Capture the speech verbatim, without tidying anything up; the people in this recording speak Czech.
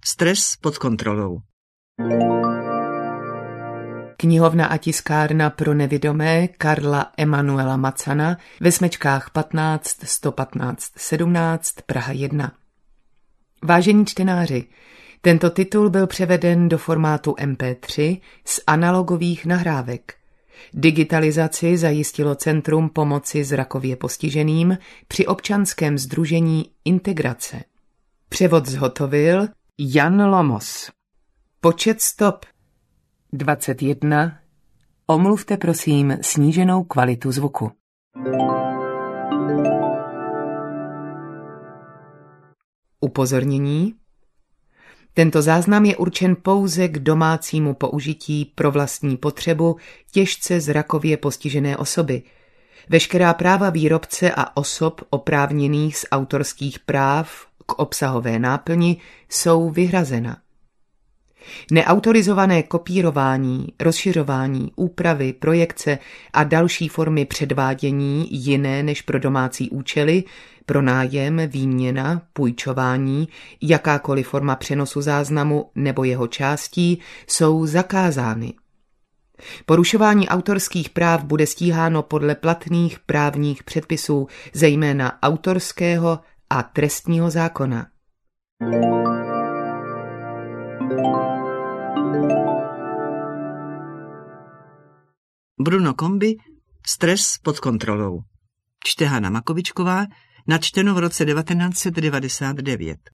Stres pod kontrolou. Knihovna a tiskárna pro nevidomé Karla Emanuela Macana ve smečkách patnáct sto patnáct sedmnáct Praha jedna. Vážení čtenáři, tento titul byl převeden do formátu em pé tři z analogových nahrávek. Digitalizaci zajistilo Centrum pomoci zrakově postiženým při občanském sdružení Integrace. Převod zhotovil Jan Lomos. Počet stop dvacet jedna. Omluvte prosím sníženou kvalitu zvuku. Upozornění. Tento záznam je určen pouze k domácímu použití pro vlastní potřebu těžce zrakově postižené osoby. Veškerá práva výrobce a osob oprávněných z autorských práv k obsahové náplni jsou vyhrazena. Neautorizované kopírování, rozšiřování, úpravy, projekce a další formy předvádění jiné než pro domácí účely, pronájem, výměna, půjčování, jakákoliv forma přenosu záznamu nebo jeho částí jsou zakázány. Porušování autorských práv bude stíháno podle platných právních předpisů, zejména autorského a trestního zákona. Bruno Kombi, Stres pod kontrolou. Čte Hana Makovičková, načteno v roce devatenáct set devadesát devět.